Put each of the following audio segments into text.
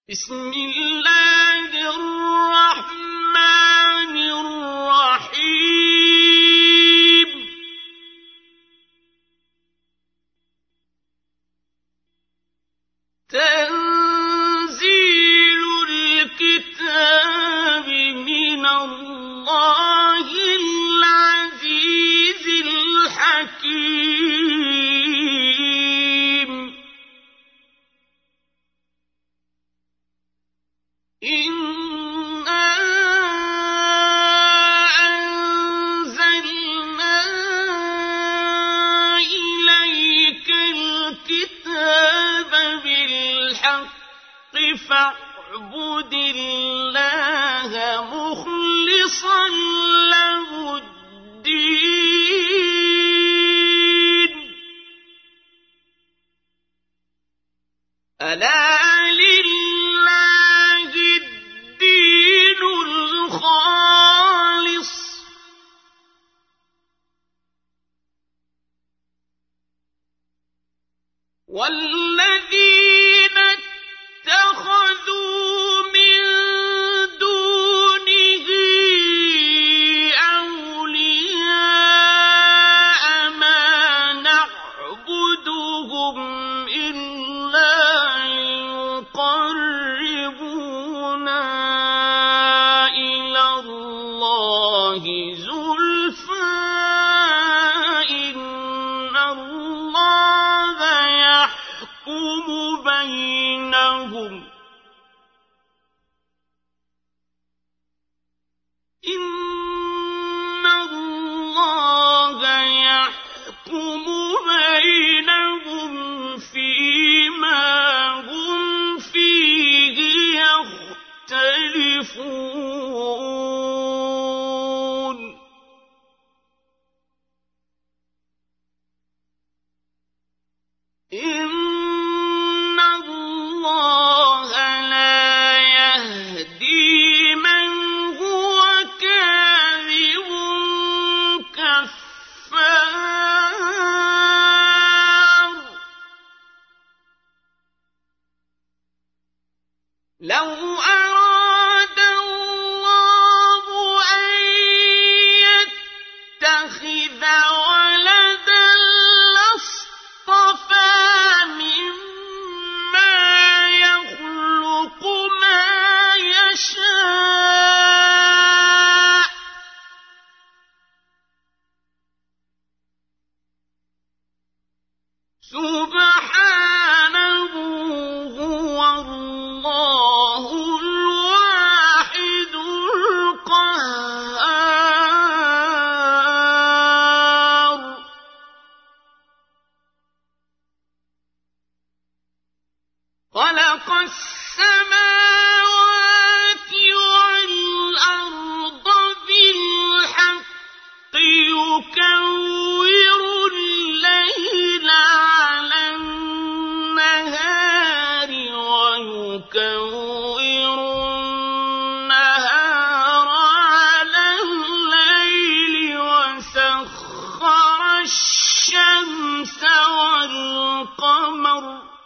بسم الله الرحمن الرحيم تنزيل الكتاب من الله العزيز الحكيم إنا أنزلنا إليك الكتاب بالحق فاعبد الله مخلصا له الدين ألا لله الدين الخالص والذين اتخذوا من دونه أولياء ما نعبدهم إلا ليقربونا إلى الله زلفى إن الله يحكم بينهم إن الله يحكم بينهم فيما هم فيه يختلفون إن الله لا يهدي من هو كاذب كفار لو أراد الله أن يتخذ ولدا لاصطفى مما يخلق ما يشاء سبحانه هو الله الواحد القهار خلق السماوات والأرض بالحق يكور الليل على النهار ويكور النهار على الليل وسخر الشمس والقمر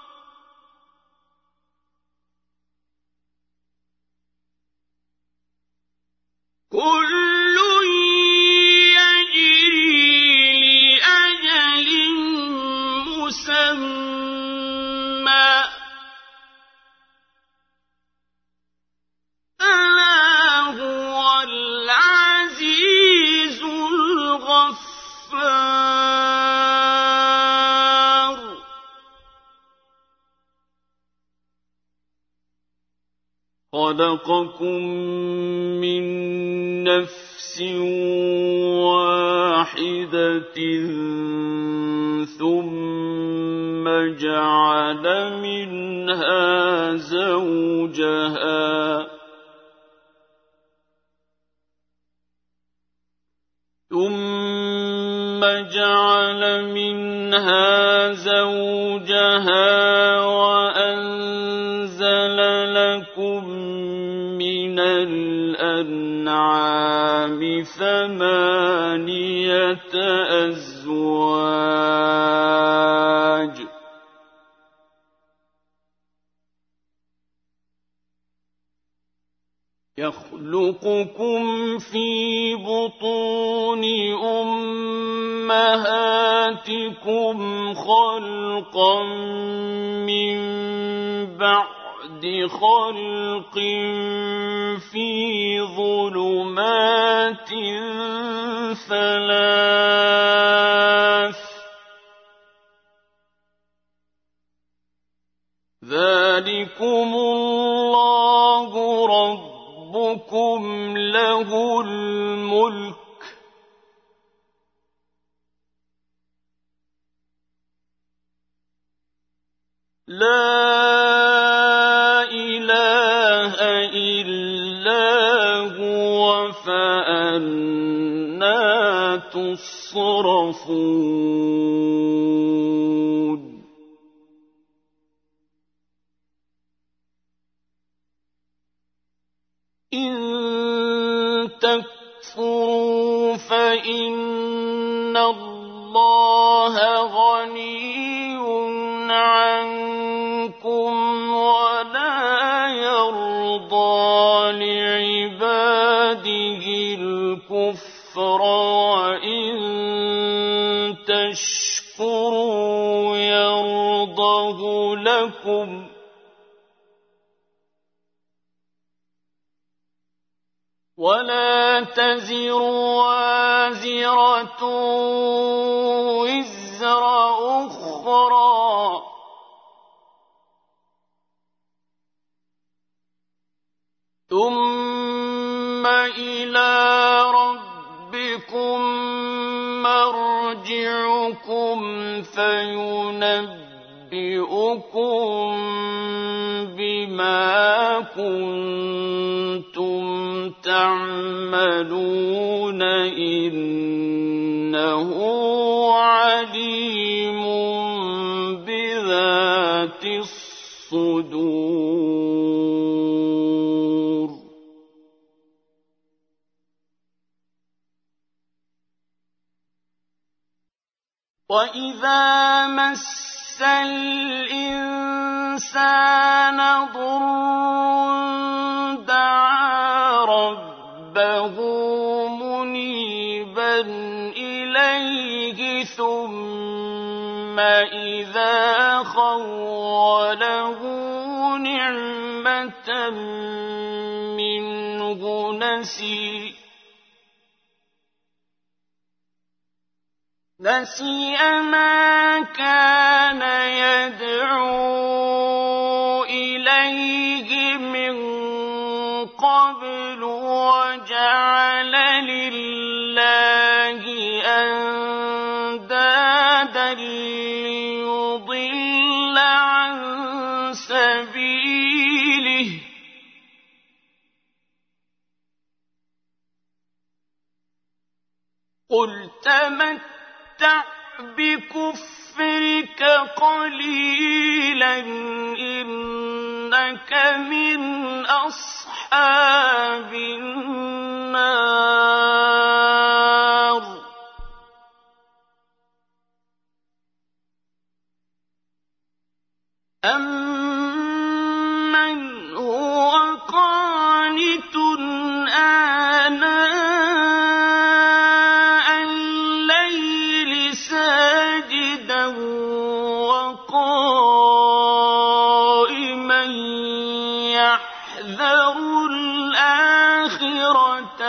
كل يجري لأجل مسمى ألا هو العزيز الغفار خلقكم من نفس واحدة ثم جعل منها زوجها وأنزل لكم من الأنعام ثمانية أزواج يخلقكم في بطون أمهاتكم خلقا من بعد خلق في ظلمات ثلاث ذلكم الله ربكم له الملك لا إله إلا هو فأنى تصرفون إن تكفروا فإن الله غني عنكم ولا يرضى لعباده الكفر وإن تشكروا يرضه لكم ولا تزر وازرة وزر أخرى ثم إلى ربكم مرجعكم فينبئكم بما كنتم تعملون إنه عليم بذات الصدور وإذا مس الإنسان ضر دعا ربه منيبا إليه ثم إذا خوله نعمة منه نسي ما كان يدعو إليه من قبل وجعل لله أندادا ليضل عن سبيله قل تمتع بكفرك قليلا إنك من أصحاب النار أمن هو قانت آناء الليل ساجدا وقائما يحذر الآخرة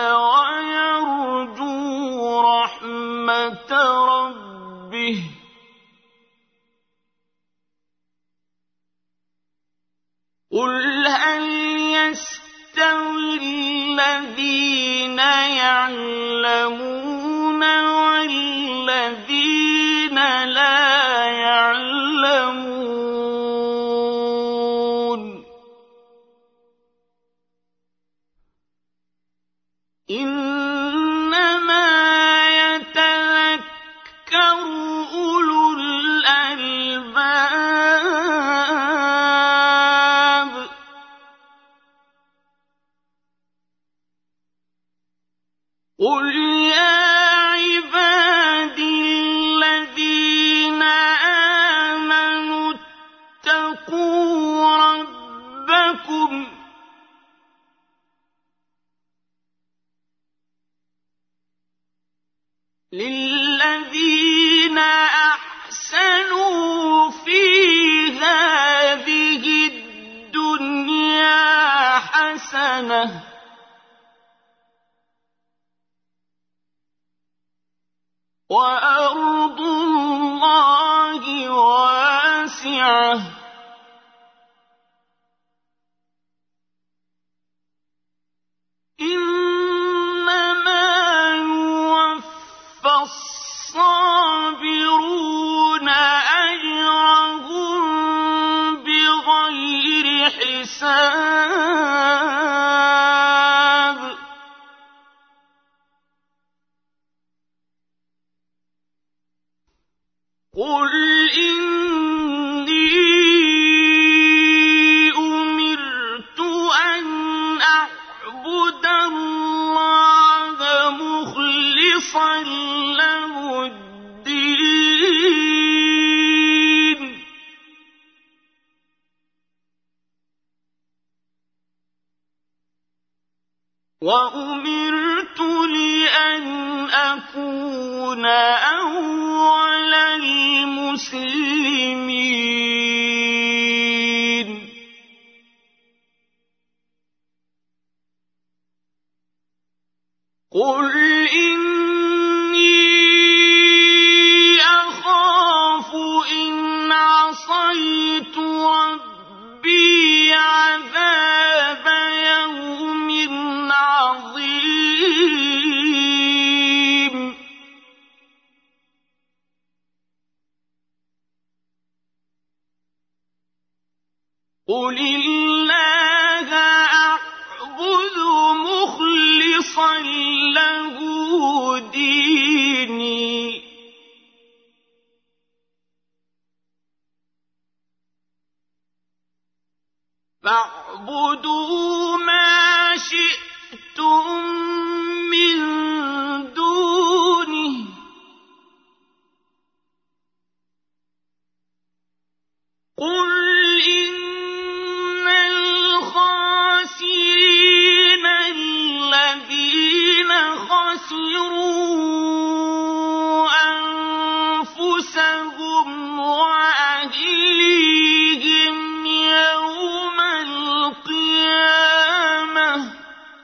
ويرجو رحمة ربه قل هل يستوي الذين يعلمون والذين لا يعلمون إنما يتذكر أولو الألباب قل يا عبادي الذين آمنوا اتقوا ربكم للذين أحسنوا في هذه الدنيا حسنة وأرض الله واسعة إنما يوفى الصابرون أجرهم بغير حساب قل إني أمرت أن أعبد الله مخلصا له الدين وأمرت لأن أكون أول المسلمين قل إني أخاف إن عصيت ربي عذاب يوم عظيم قل الله أعبد مخلصا له ديني فاعبدوا ما شئتم من دونه قل إن الخاسرين الذين خسروا أنفسهم وأهليهم يوم القيامة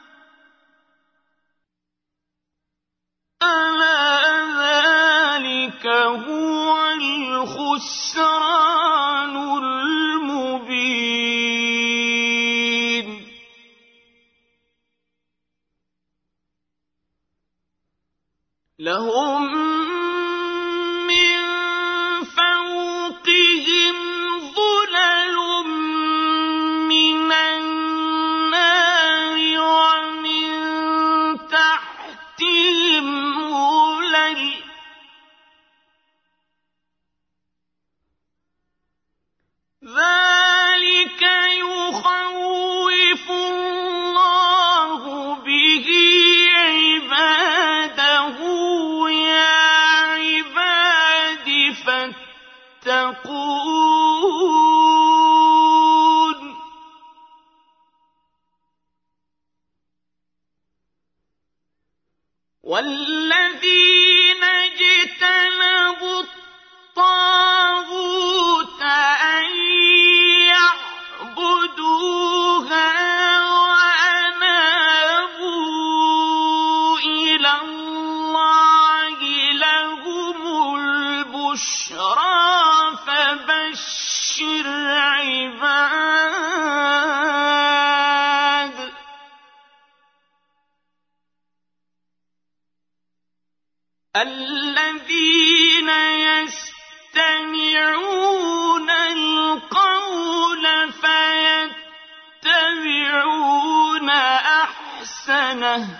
ألا ذلك هو الخسران المبين لهم من فوقهم ظلل من النار ومن تحتهم ظلل ذلك يخوف الله به عباده يا عباد فاتقون والذين اجتنبوا الطاغوت أن يعبدوها وأنابوا إلى الله لهم البشرى فبشر عباد الذين يستمعون القول فيتبعون أحسنه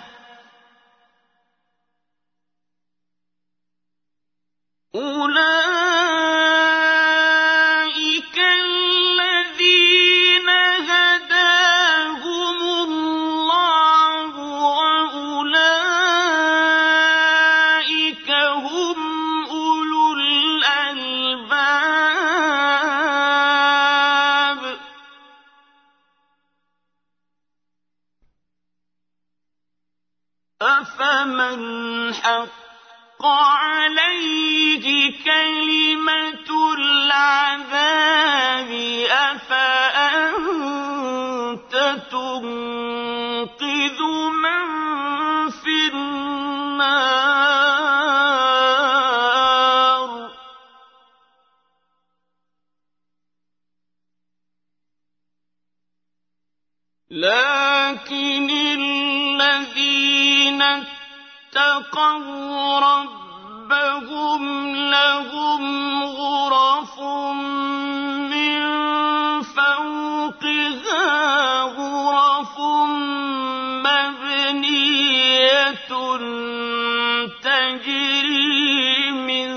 أولئك الذين هداهم الله وأولئك هم أولو الألباب أفمن حق عليه كلمة العذاب أفأنت تنقذ من في النار لكن الذين اتقوا ربهم لهم غرف من فوقها غرف مبنية تجري من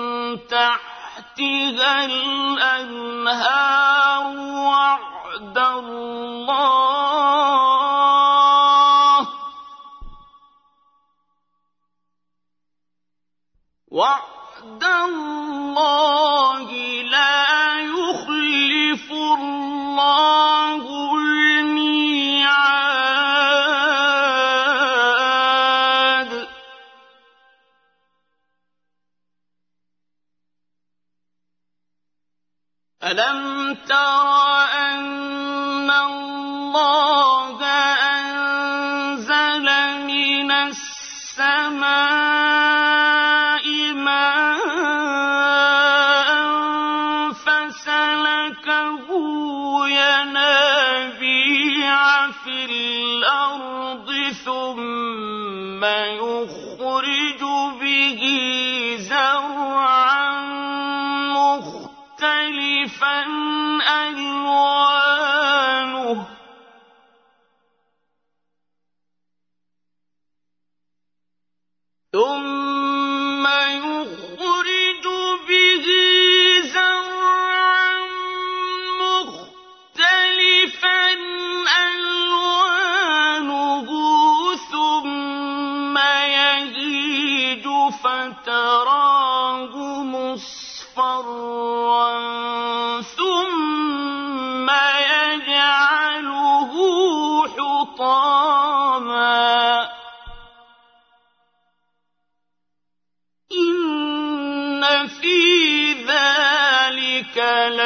تحتها الأنهار وعد الله لا يخلف الله الميعاد ألم تر أن الله أنزل من السماء ماء فسلكه ينابيع في الأرض ثم يخرج به زرعا مختلفا ألوانه ثم يخرج به زرعا مختلفا ألوانه ثم يهيج فتراه مصفرا ثم يجعله حطاما إن في ذلك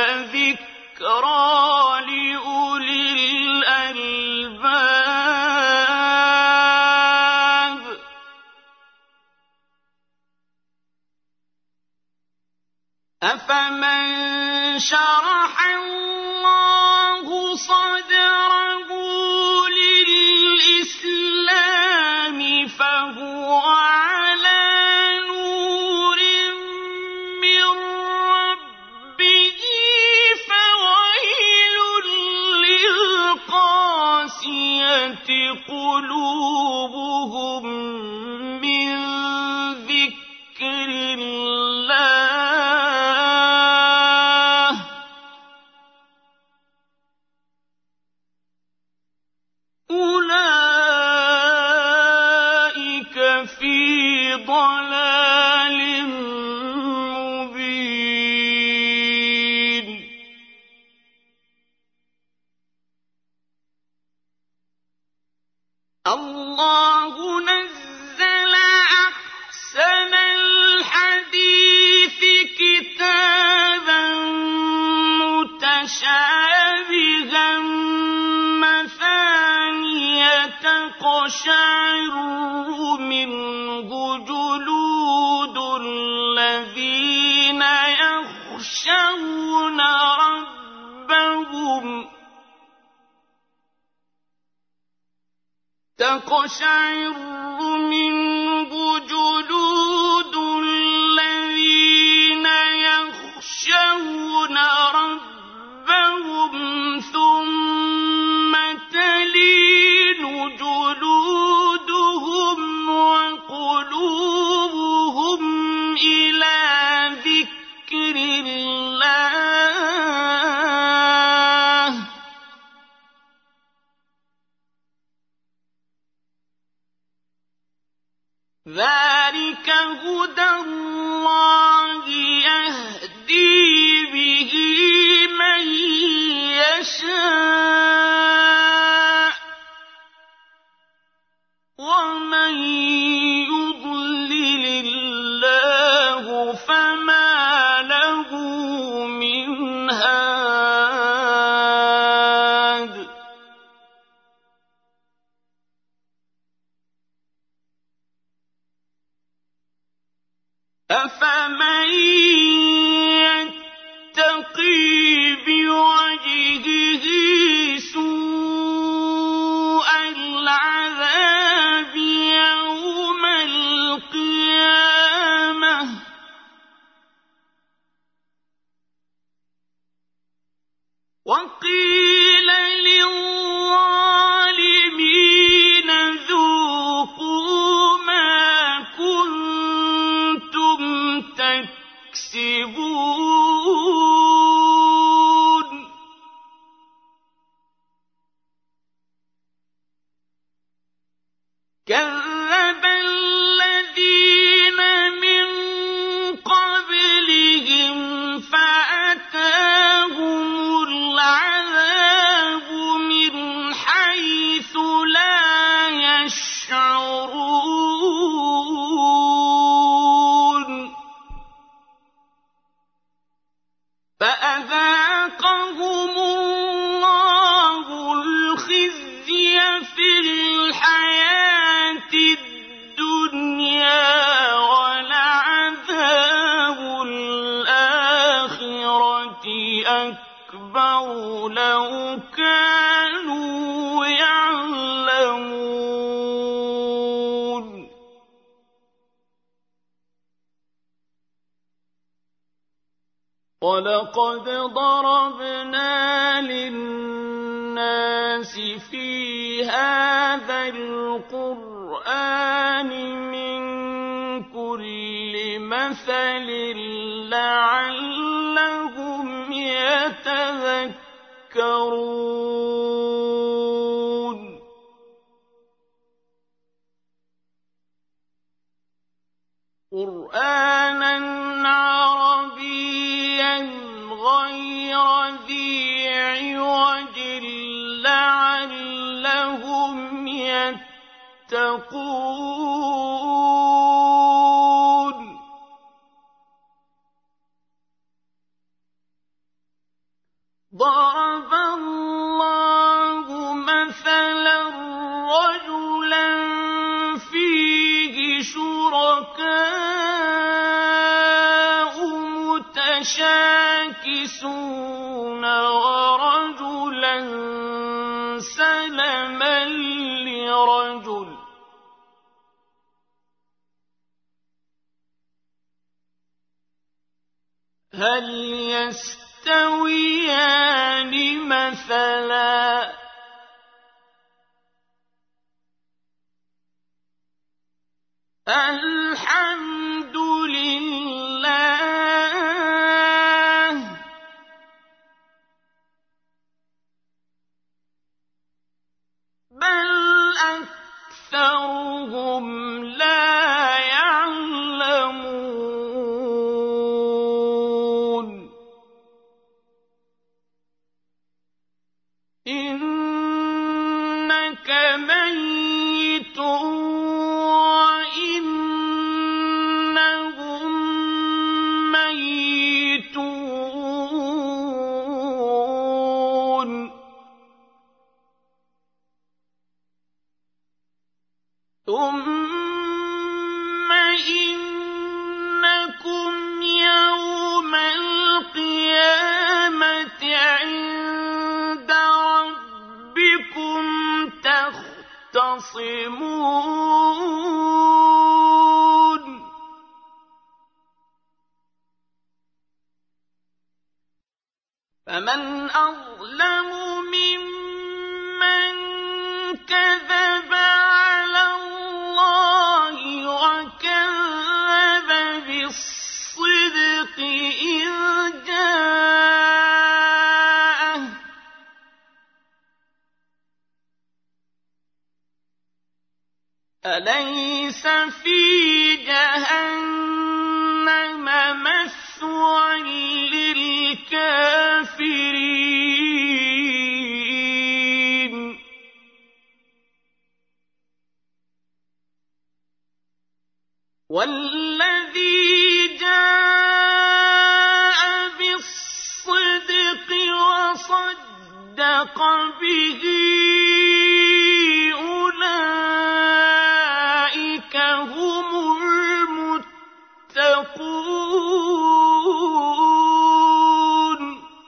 لذكرى لأولي الألباب أفمن شرح الله صدره للإسلام فهو على نور من ربه فويل للقاسية قلوبهم من ذكر الله أولئك في ضلال مبين الله نزل أحسن الحديث كتابا متشابها مثانية تقشعر منه جلود الذين يخشون ربهم تقشعر منه جلود الذين يخشون ربهم ثم تلين جلودهم وقلوبهم إلى ذكر الله ذلك هدى الله يهدي به من يشاء ومن يضلل كذب الذين من قبلهم فأتاهم العذاب من حيث لا يشعرون فأذاقهم الله الخزي في الحياة الدنيا ولعذاب الآخرة أكبر لو كانوا يعلمون ولقد ضربنا للناس في هذا القرآن من كل مثل لعلهم يتذكرون قرآناً عربياً غير ذي عوج لعلهم يتقون ضرب الله مثلاً رجلاً فيه شركاء متشاكسون ورجلا سلما لرجل هل يستويان مثلا الحمد لله بل أكثرهم لا يعلمون إنك ميت وإنهم ميتون ثم إنكم يوم القيامة عند ربكم تختصمون فمن أظلم ممن كذب على الله وكذب بالصدق إذ جاءه أليس في جهنم مثوى للكافرين والذي جاء بالصدق وصدق به أولئك هم المتقون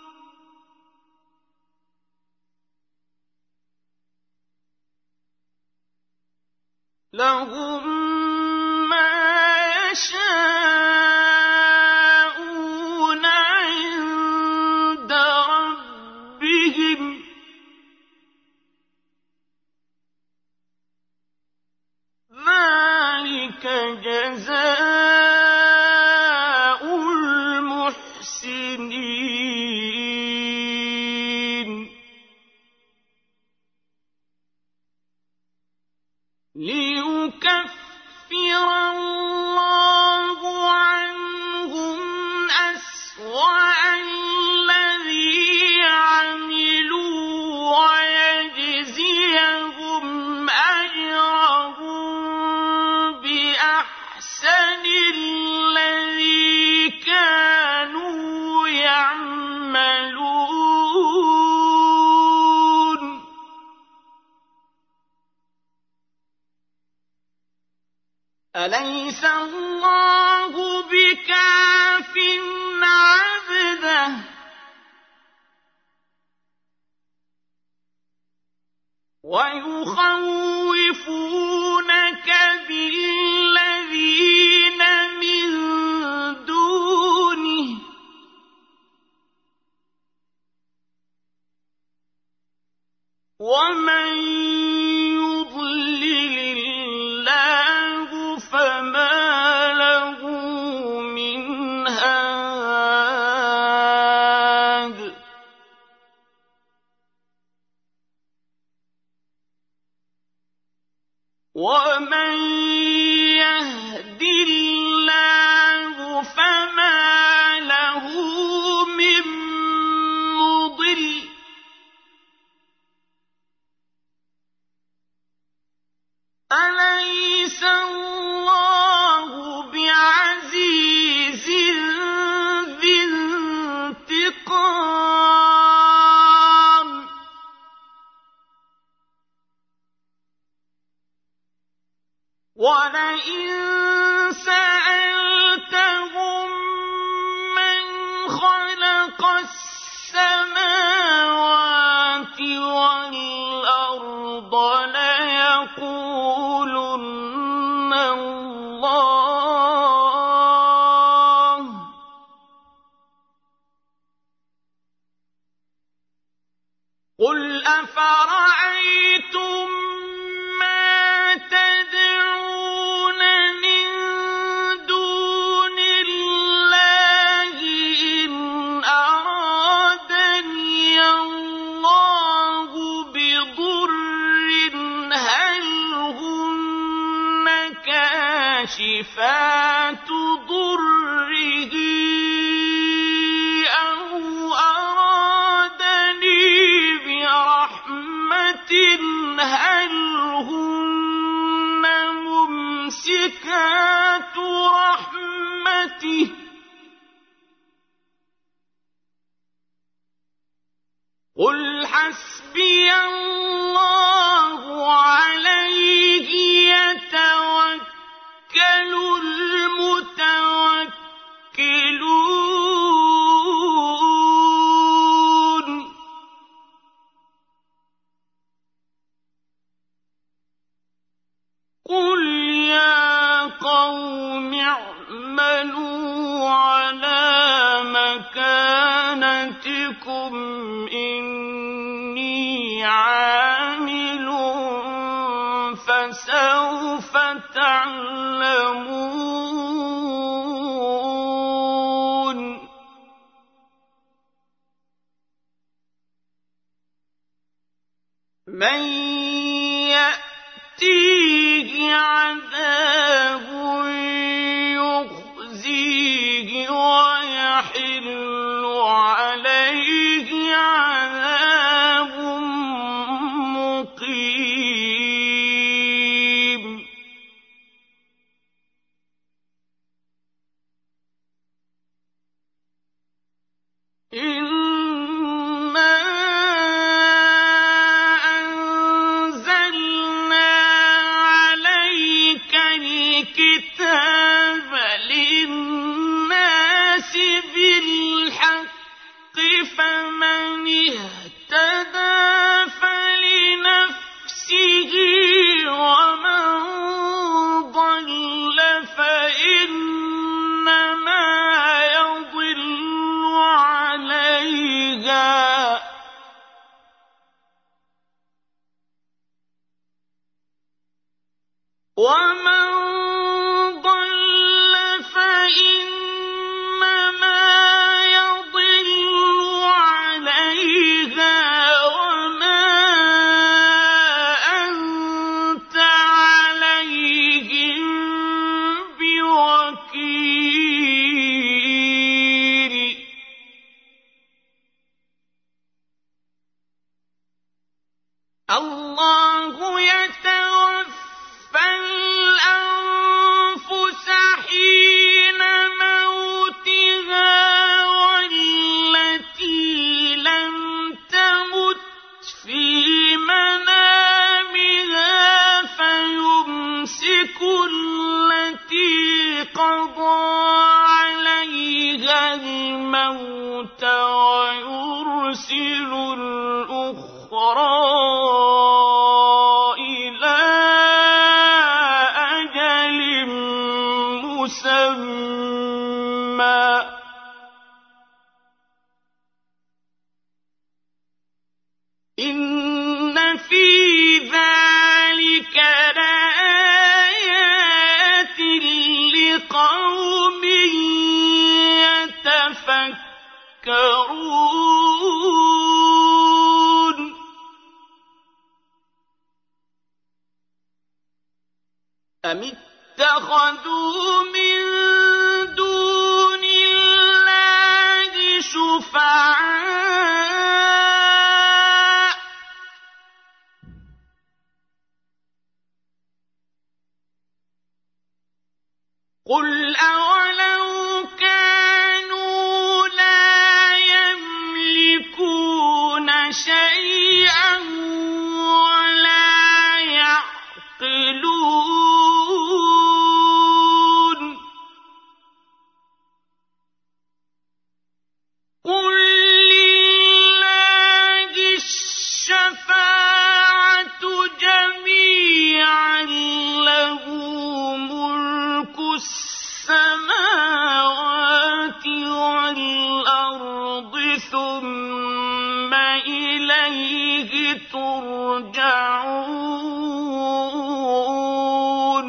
لهم يشاءون عند ربهم ذلك جزاء المحسنين ليكفر الله عنهم أسوأ الذي عملوا ويجزيهم أجرهم بأحسن الذي كانوا يعملون. أليس الله بكاف عبده ويخوفونك بالذين من دونه ومن يضلل الله فما له من هاد. ومن يهد الله فما له من مضل. أليس الله بعزيز ذي انتقام. ولئن سألتهم من خلق السماوات والأرض ليقولن الله. قل أفرأيتم ما تدعون من دون الله إن أرادني الله بضر هل هن كاشفات ضره أو أرادني برحمة هل هن ممسكات رحمته. قل حسبي الله عليه يتوكل المتوكلون. قل يا قوم اعملوا على مكانتكم إني عامل فسوف تعلمون. من يأتيه عذاب يخزيه ويحل عليه عذاب مقيم. إنا أنزلنا عليك الكتاب للناس بالحق فمن اهتدى فلنفسه ومن ضل فإنما يضل عليها ومن ضل فإنما يضل عليها وما أنت الله يتوفى الأنفس حين موتها والتي لم تمت في منامها فيمسك التي قضى عليها الموت ويرسل الأخرى إلى أجل مسمى إن في ذلك لآيات لقوم يتفكرون أم اتخذوا من دون الله شفعاء قل أولو كانوا لا يملكون شيئا ولا يعقلون قل لله الشفاعة جميعا له ملك السماوات والأرض ثم إليه ترجعون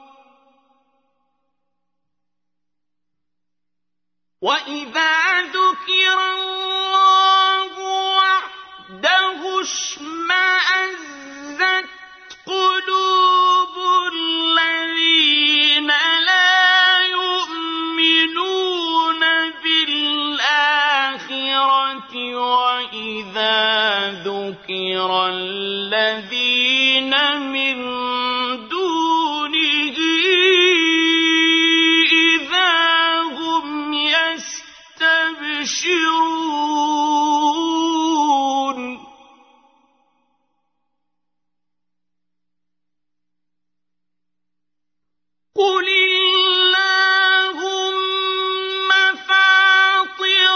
وإذا ذكر الله وحده اشمأزت قلوب الذين لا يؤمنون بالآخرة وإذا ذكر الذين من دونه إذا هم يستبشرون قل اللهم فاطر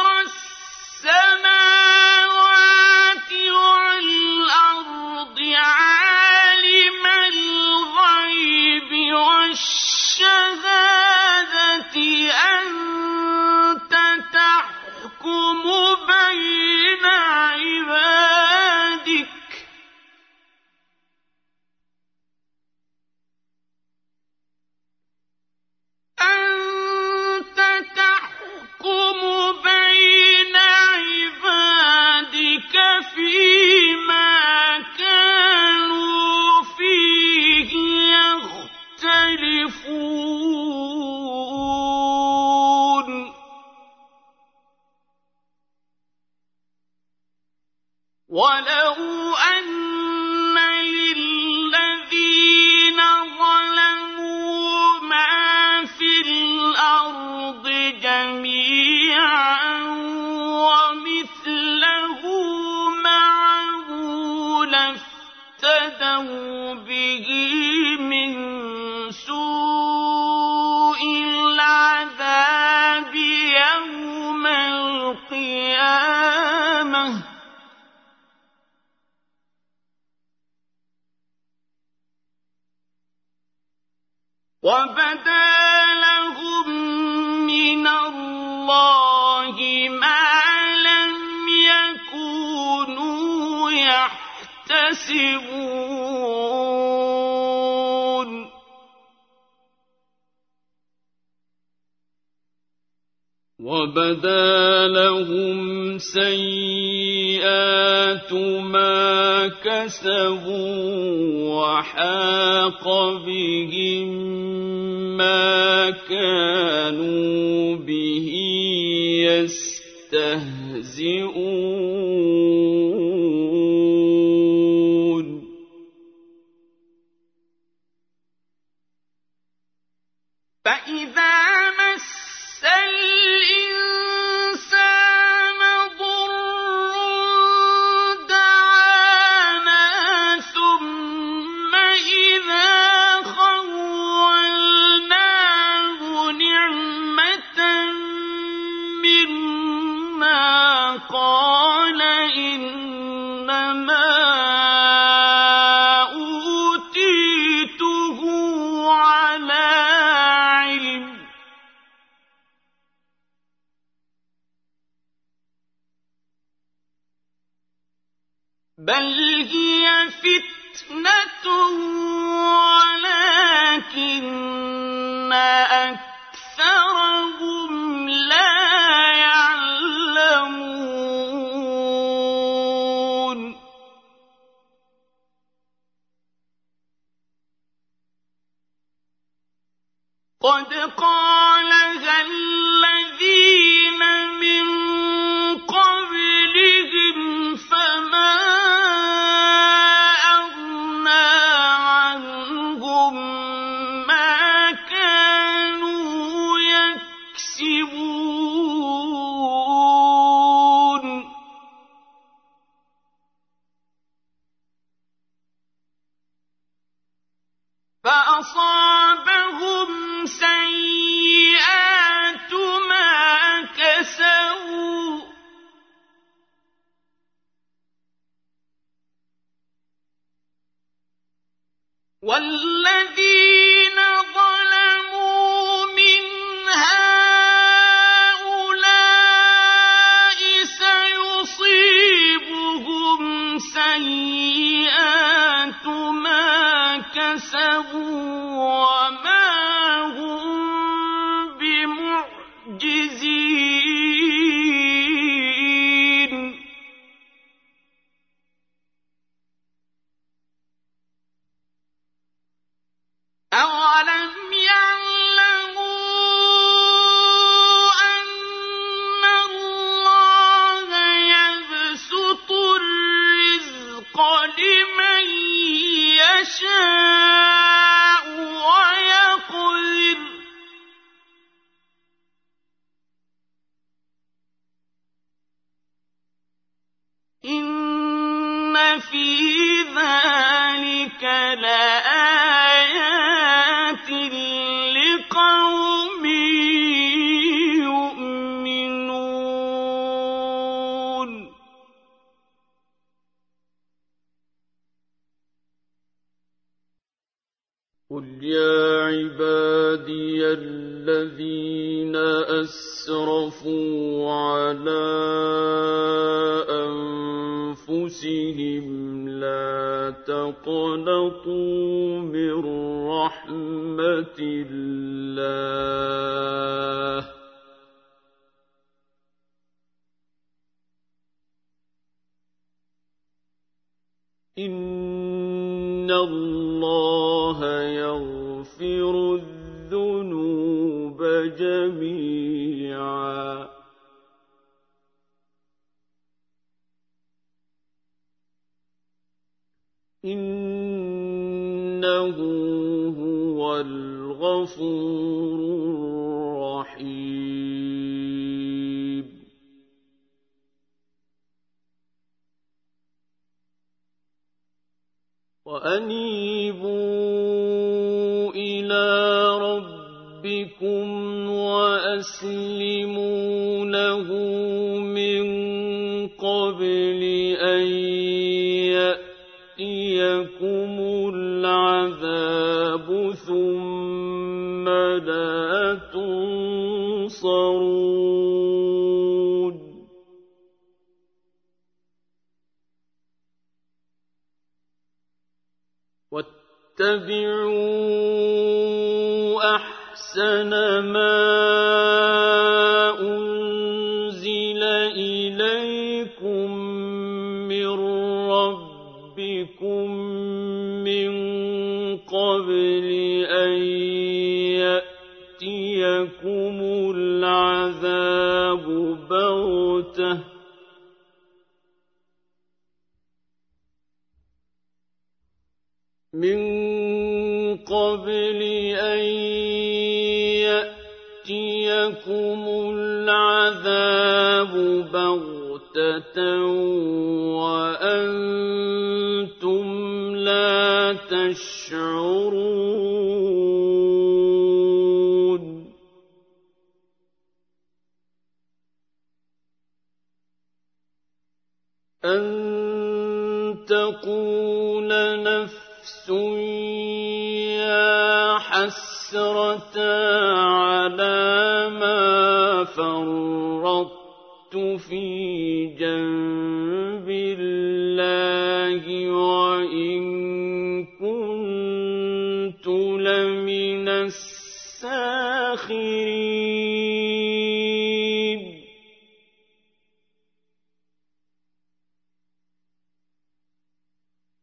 السماوات والأرض عالم الغيب والشهادة أنت تحكم بين عبادك أنت تحكم بين عبادك فيما كانوا فيه يختلفون ولو أن للذين ظلموا ما في الأرض جميعا ومثله معه لافتدوا به من سوء العذاب يوم القيامة وبدا لهم من الله ما لم يكونوا يحتسبون وبدا لهم سيئات ما كسبوا وحاق بهم ما كانوا به يستهزئون قد قالها الذين من قبلهم فما أغنى عنهم ما كانوا يكسبون فأصابهم سيئات ما كسبوا والذين ظلموا من هؤلاء سيصيبهم سيئات ما كسبوا وما هم بمعجزين أولم يعلموا أن الله يبسط الرزق لمن يشاء ويقدر إن في ذلك لآيات لقوم يؤمنون قل يا عبادي الذين أسرفوا على أنفسهم لا تقنطوا من رحمة الله إن الله يغفر الذنوب جميعا إنه هو الغفور الرحيم وأنيبوا إلى ربكم وأسلموا له من قبل أن يأتيكم العذاب ثم لا تنصرون واتبعوا أحسن ما أنزل إليكم من ربكم من قبل أن يأتيكم العذاب بغتة من قبل أن يأتيكم العذاب بغتة وأنتم لا تشعرون أن تقول نفس يا حسرة على ما فرطت في جنب الله وإن كنت لمن الساخرين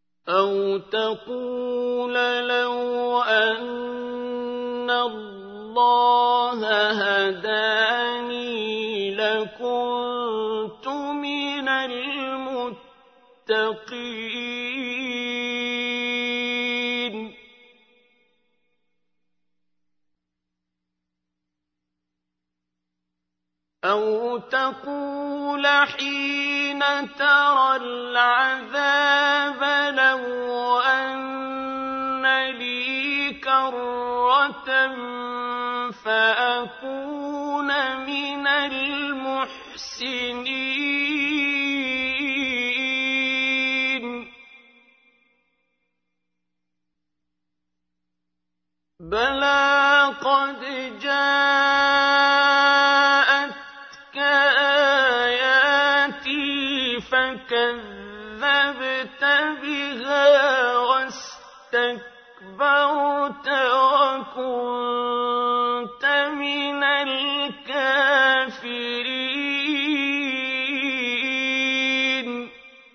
أو تقول لو أن الله اللَّهَ هَدَانِي لَكُنتُ مِنَ الْمُتَّقِينَ. أَوْ تَقُولَ حِينَ تَرَى الْعَذَابَ لَوْ أَنَّ لِي كَرَّةً فَأَكُونَ مِنَ الْمُحْسِنِينَ. بَلَىٰ قَدْ جَاءَتْكَ آيَاتِي فَكَذَّبْتَ بِهَا وَاسْتَكْبَرْتَ وَكُنتَ مِنَ الْكَافِرِينَ.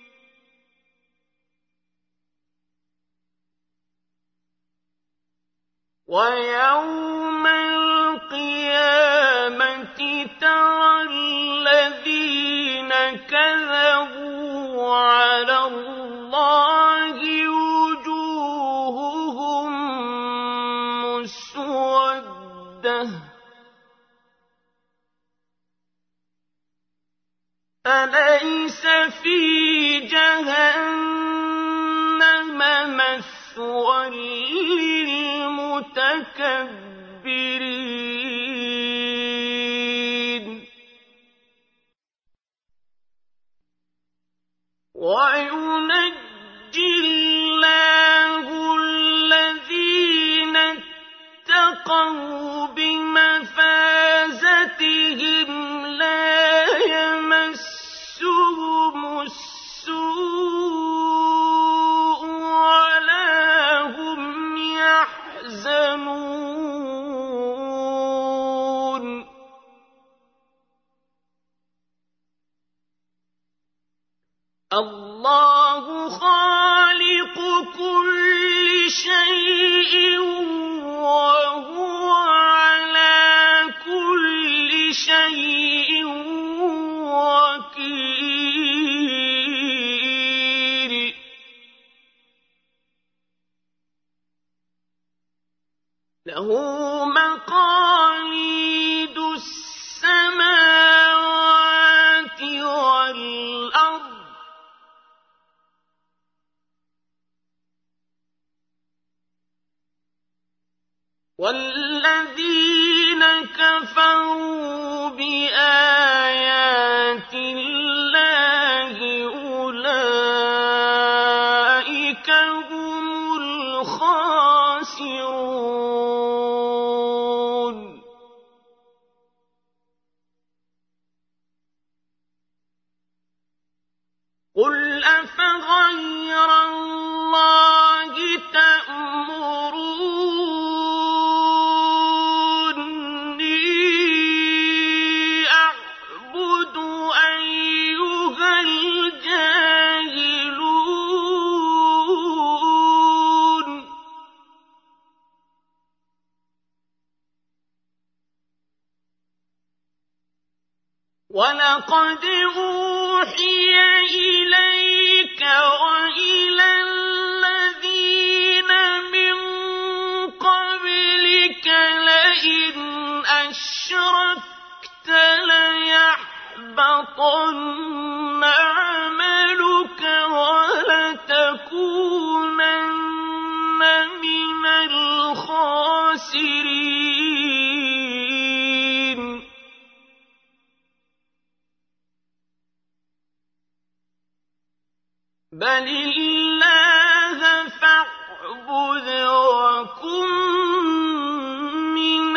وَيَوْمَ الْقِيَامَةِ تَرَى الَّذِينَ كَذَبُوا عَلَى اللَّهِ وُجُوهُهُم مُّسْوَدَّةٌ أَلَيْسَ فِي جَهَنَّمَ مَثْوًى لِّلْمُتَكَبِّرِينَ. وَيُنَجِّي اللَّهُ الَّذِينَ اتَّقَوْا بِمَفَازَتِهِمْ لَا يَمَسُّهُمُ السُّوءُ وَلَا هُمْ يَحْزَنُونَ. اللَّهُ خَالِقُ كُلِّ شَيْءٍ وَهُوَ عَلَىٰ كُلِّ شَيْءٍ وَكِيلٌ. لَهُ مَقَالِيدُ السَّمَاوَاتِ وَالْأَرْضِ ۖ وَالَّذِينَ كَفَرُوا بِآيَاتِ اللَّهِ أُولَٰئِكَ هُمُ الْخَاسِرُونَ. قُلْ أَفَغَيْرَ اللَّهِ تَأْمُرُونِّي أَعْبُدُ أَيُّهَا الْجَاهِلُونَ. وَلَقَدْ أُوحِيَ إِلَيْكَ وَإِلَى الَّذِينَ مِن قَبْلِكَ لَئِنْ أَشْرَكْتَ لَيَحْبَطَنَّ عَمَلُكَ وَلَتَكُونَنَّ مِنَ الْخَاسِرِينَ. بَلِ اللَّهَ فَاعْبُدْ وَكُن مِّنَ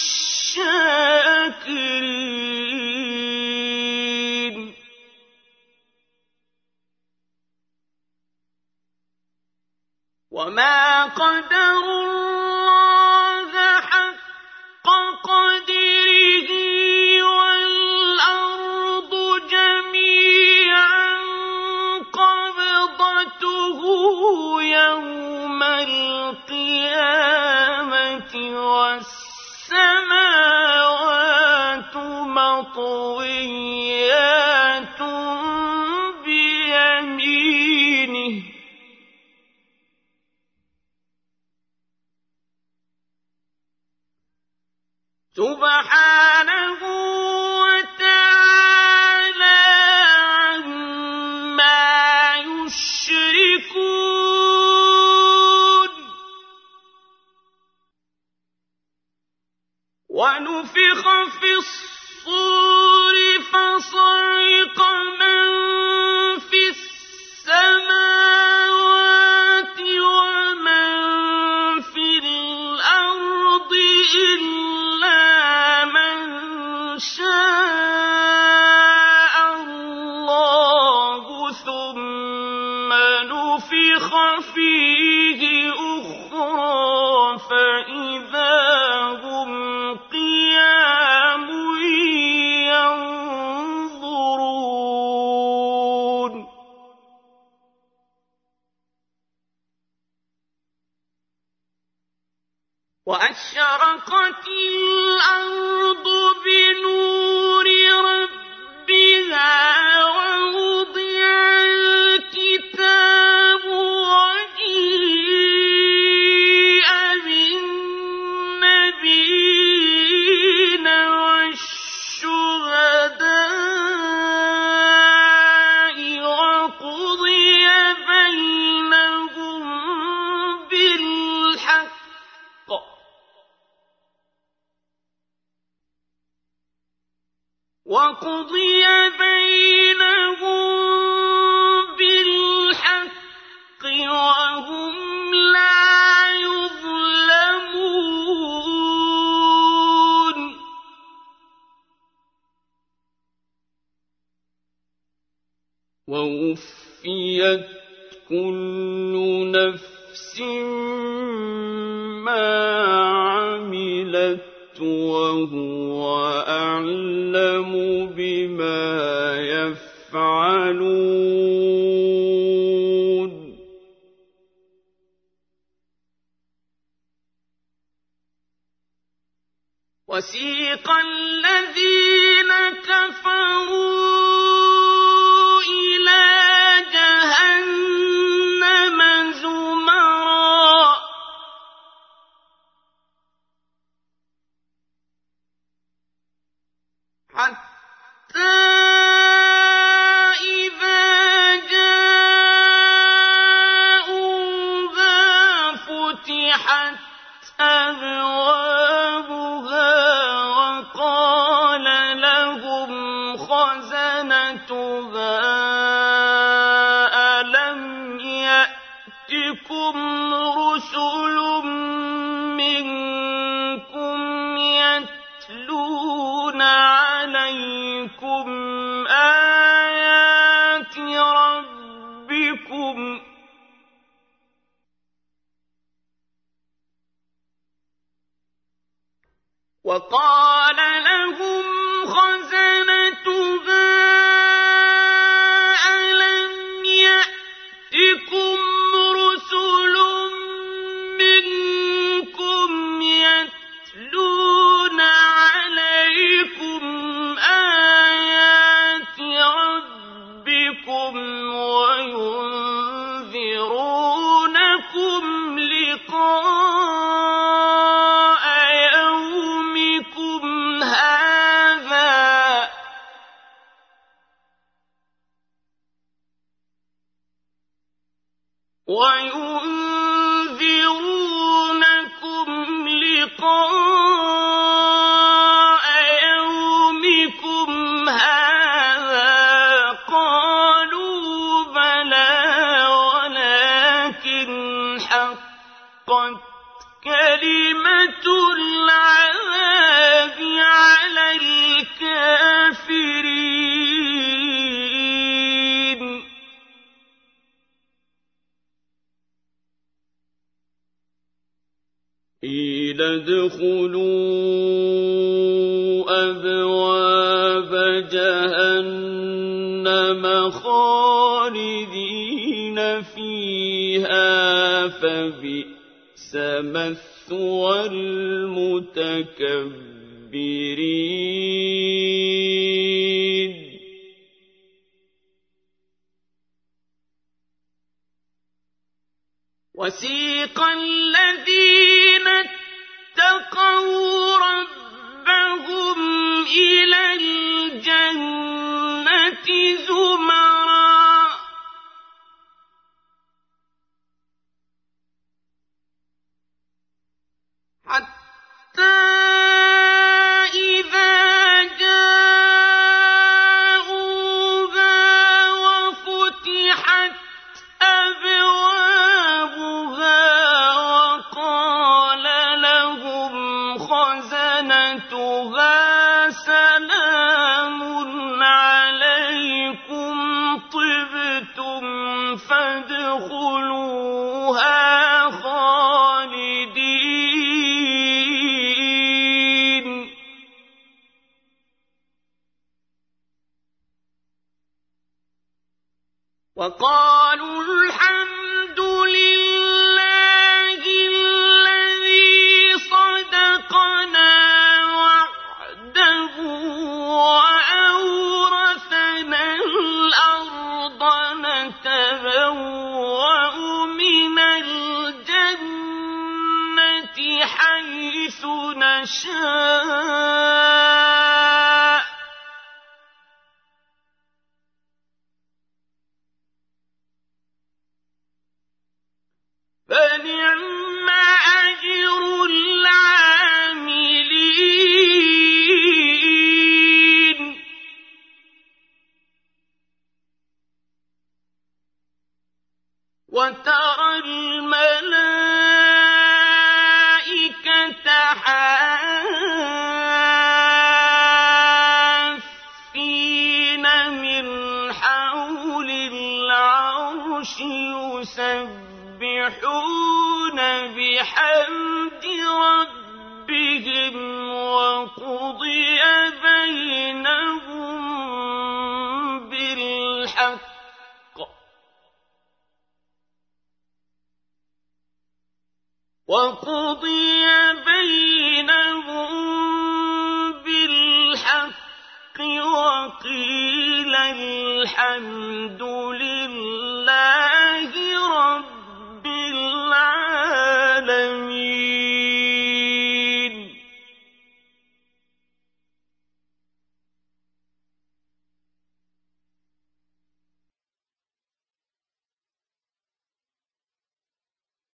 الشَّاكِرِينَ. وَمَا قَدَرُوا اللَّهَ حَقَّ قَدْرِهِ وَالْأَرْضُ جَمِيعًا قَبْضَتُهُ يَوْمَ الْقِيَامَةِ وَالسَّمَاوَاتُ سبحانه وتعالى عما يشركون. ونفخ في الصور فصعق من في السماوات ومن في الأرض إلا من شاء الله ثم نفخ فيه أخرى فإذا هم قيام ينظرون. وأشرقت الأرض بنور ربها ووضع الكتاب وجيء بالنبيين والشهداء وقضي بينهم بالحق وهم لا يظلمون. ووفيت كل نفس ما عملت وهو أعلم بما يفعلون. وسيق الذين كفروا إلى جهنم زمرا حتى إذا جاءوها فتحت أبوابها وقال لهم خزنتها ألم يأتكم رسل منكم يتلون عليكم آيات ربكم وقال لهم خزنتها ألم يأتكم رسل منكم يتلون عليكم آيات ربكم وينذرونكم لقاء يومكم هذا قالوا بلى ولكن حقت كلمة العذاب على الكافرين. قيل ادخلوا أبواب جهنم خالدين فيها فبئس مثوى المتكبرين. وسيق الذين اتقوا ربهم ربهم إلى الجنة زمرا حتى إذا جاءوها وفتحت أبوابها وقال لهم خزنتها سلام عليكم طبتم فادخلوها خالدين وقالوا الحمد لله الذي صدقنا وعده وأورثنا الأرض نتبوأ من الجنة حيث نشاء فنعم أجر العاملين وترى الملائكة حافين من حول العرش يسبحون بحمد ربهم وقضي بينهم بالحق وقيل الحمد لله